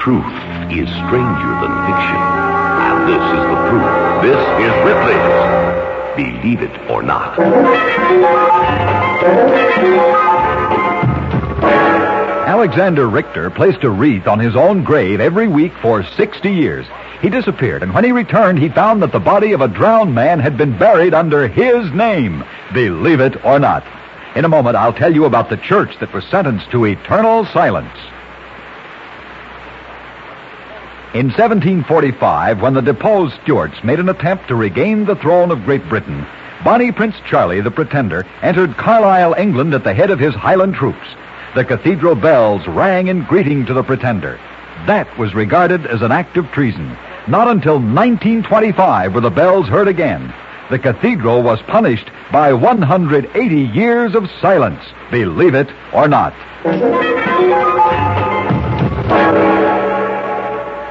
Truth is stranger than fiction. And this is the proof. This is Ripley's Believe It or Not. Alexander Richter placed a wreath on his own grave every week for 60 years. He disappeared, and when he returned, he found that the body of a drowned man had been buried under his name. Believe it or not. In a moment, I'll tell you about the church that was sentenced to eternal silence. In 1745, when the deposed Stuarts made an attempt to regain the throne of Great Britain, Bonnie Prince Charlie, the Pretender, entered Carlisle, England at the head of his Highland troops. The cathedral bells rang in greeting to the Pretender. That was regarded as an act of treason. Not until 1925 were the bells heard again. The cathedral was punished by 180 years of silence. Believe it or not.